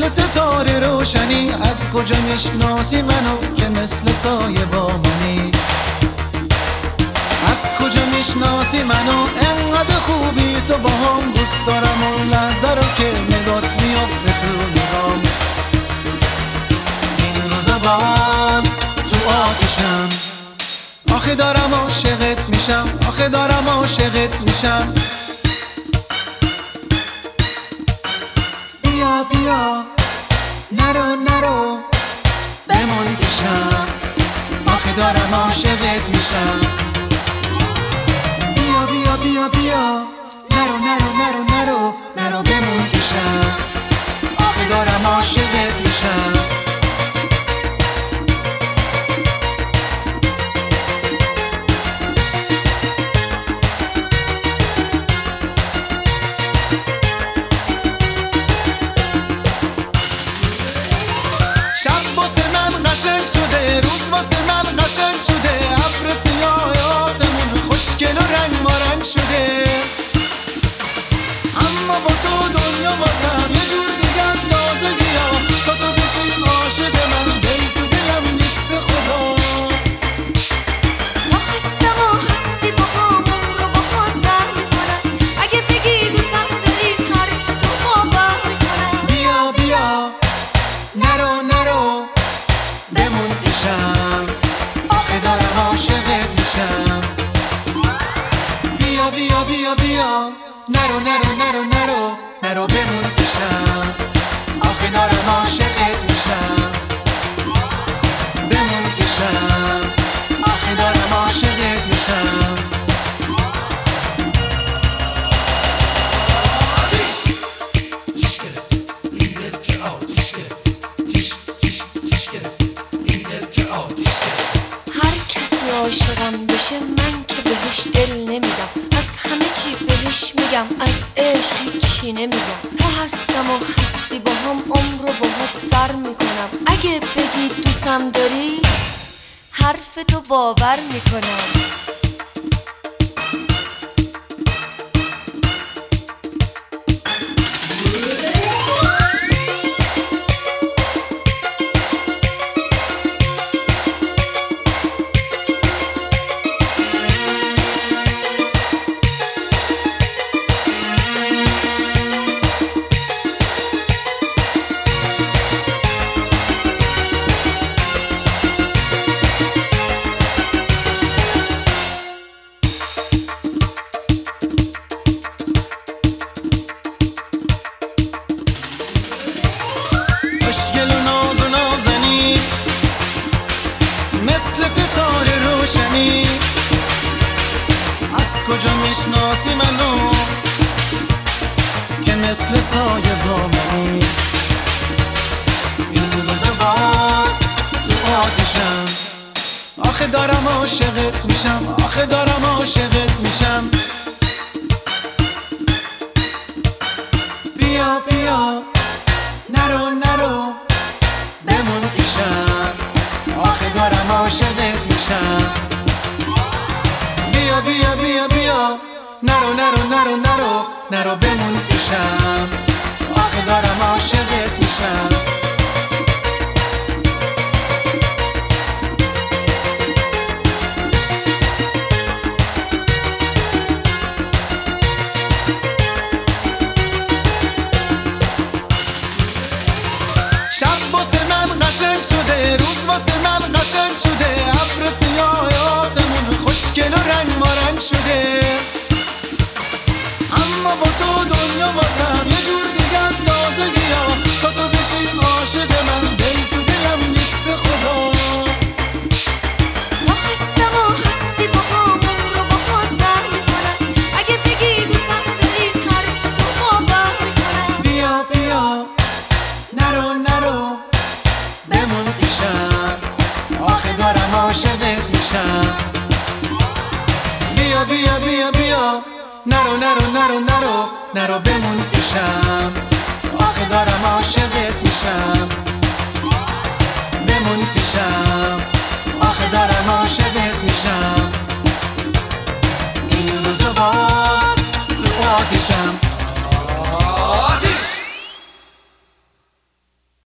مثل ستاره روشنی. از کجا میشناسی منو که مثل سایه با منی؟ از کجا میشناسی منو انقدر خوبی تو با هم؟ دوست دارم اون لحظه رو که نگات میافته تو نگام. این روزا باز تو آتشم، آخه دارم عاشقت میشم، آخه دارم عاشقت میشم. بیا بیا نرو نرو بمون پیشم، آخه دارم عاشقت میشم. بیا بیا بیا بیا نرو نرو نرو نرو نرو بمون پیشم، آخه دارم عاشقت میشم. قشنگ شده روز واسه من قشنگ شده، ابر سیاه آسمون خوشگل و رنگ مارنگ شده. اما با تو دنیا واسم یه جور دیگه از تازگی‌ها. تا تو بشی عاشق من دل تو دلم نیست به خدا. ما هستم و هستی با هم، رو با خود سر میکنم. اگه بگی دوستم داری حرف تو باور میکنم. بیا بیا نرو نرو بمون پیشم، آخه دارم عاشقت میشم. بیا بیا بیا بیا نرو نرو نرو نرو نرو بمون پیشم، آخه دارم عاشقت میشم. بمون پیشم، آخه دارم عاشقت میشم. عاشقم بشه من که بهش دل نمیدم، از همه چی بهش میگم، از عشق هیچی نمیگم. تو هستم و هستی با هم، عمر رو باهات سر میکنم. اگه بگی دوستم داری حرف تو باور میکنم. خوشگل و ناز و نازنی مثل ستاره روشنی. از کجا میشناسی منو که مثل سایه با منی؟ این روزا باز تو آتشم، آخه دارم عاشقت میشم، آخه دارم عاشقت میشم. بیا بیا نرو نرو بمون پیشم، آخه دارم عاشقت میشم. بیا بیا بیا بیا نرو نرو نرو نرو نرو بمون پیشم، آخه دارم عاشقت میشم. قشنگ شده روز واسه من قشنگ شده، ابر سیاه آسمون خوشگل و رنگ مارنگ شده. اما با تو دنیا واسم یه جور دیگه از تازگی‌ها. تا تو بشی عاشق من دل تو دلم نیست به خدا. ما هستم و هستی با هم، رو با خود سر میکنم. اگه بگی دوستم داری حرف تو باور میکنم. بیا بیا نرو نرو بمون پیشم، آخه دارم عاشقت میشم. بیا بیا بیا بیا نرو نرو نرو نرو نرو بمون پیشم، آخه دارم عاشقت میشم. بمون پیشم، آخه دارم عاشقت میشم. این روزا باز تو آتشم،